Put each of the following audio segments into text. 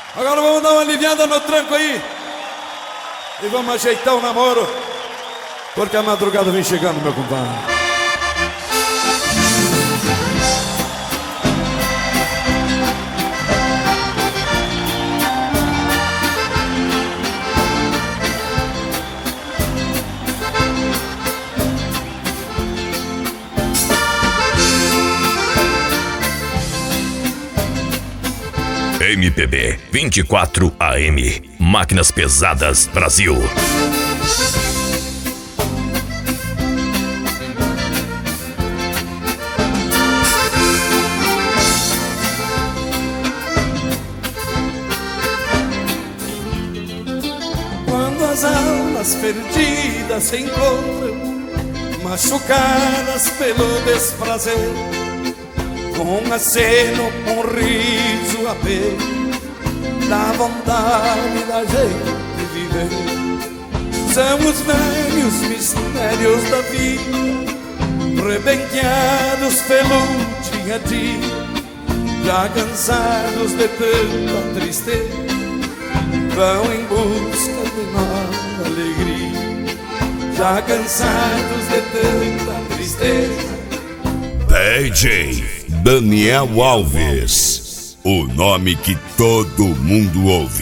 Agora vamos dar uma aliviada no tranco aí e vamos ajeitar o namoro, porque a madrugada vem chegando, meu compadre. MPB 24 AM, Máquinas Pesadas Brasil. Quando as almas perdidas se encontram, machucadas pelo desprazer, um aceno, um riso apenas, dá vontade da gente viver. São os velhos mistérios da vida, rebenqueados pelo dia a dia, já cansados de tanta tristeza, vão em busca de nova alegria. Já cansados de tanta tristeza. DJ Daniel Alves, o nome que todo mundo ouve.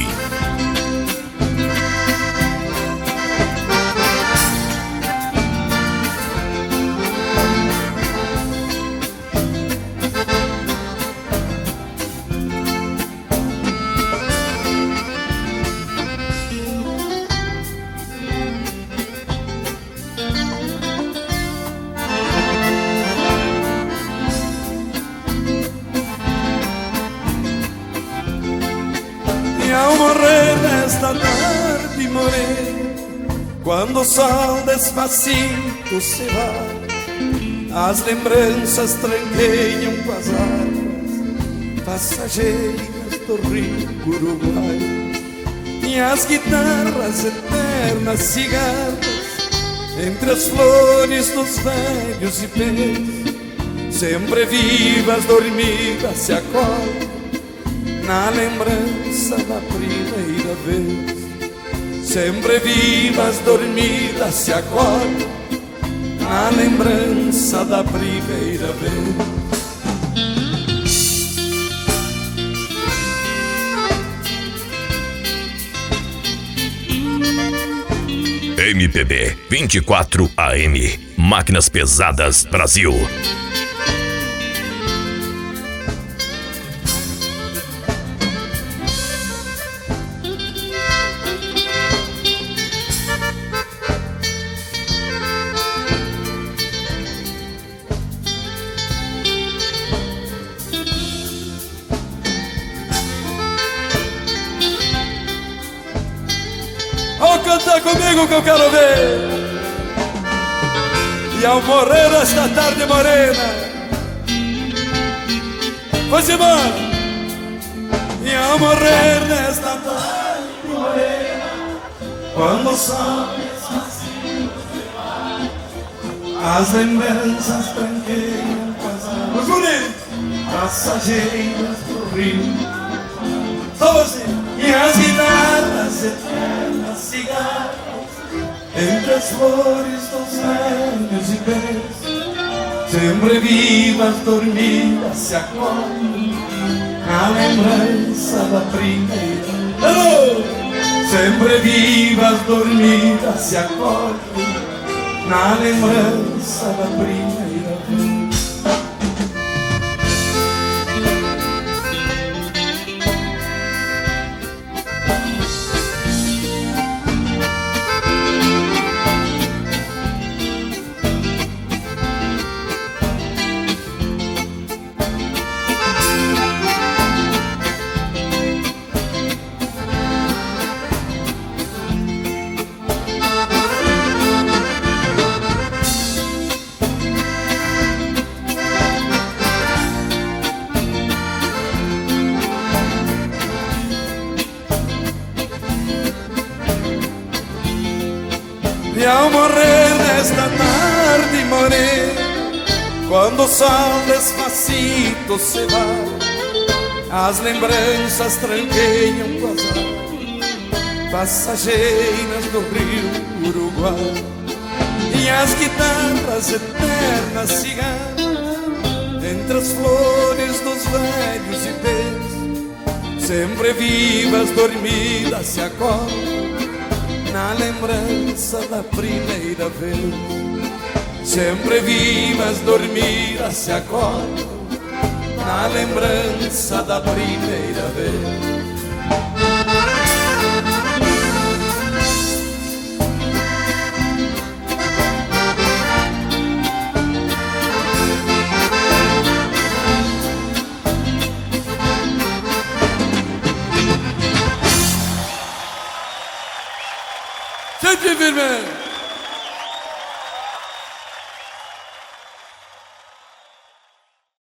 Ao morrer nesta tarde morena, quando o sol despacito se vai, as lembranças tranqueiam com as águas passageiras do rio Uruguai, e as guitarras eternas cigarras entre as flores dos velhos ipês, sempre vivas, dormidas, se acordam na lembrança da primeira vez. Sempre vivas, dormidas, se acordam na lembrança da primeira vez. MPB 24 AM, Máquinas Pesadas Brasil. Ó, canta comigo que eu quero ver. E ao morrer esta tarde morena, vai-se embora. E ao morrer nesta tarde morena, quando o sol desvazio se vai, as lembranças tranqueiam com as águas passageiras do rio. Só você. E as guitarras eternas, cigarras entre as flores dos velhos ipês, sempre vivas, dormidas, se acordam na lembrança da primeira. Hello! Sempre vivas, dormidas, se acordam na lembrança da primeira vez. E ao morrer nesta tarde morena, quando o sol despacito se vai, As lembranças tranqueiam com as águas passageiras do rio Uruguai, e as guitarras eternas cigarras entre as flores dos velhos ipês, sempre vivas, dormidas, se acordam na lembrança da primeira vez. Sempre vivas, dormidas, se acordam na lembrança da primeira vez. Sempre firme!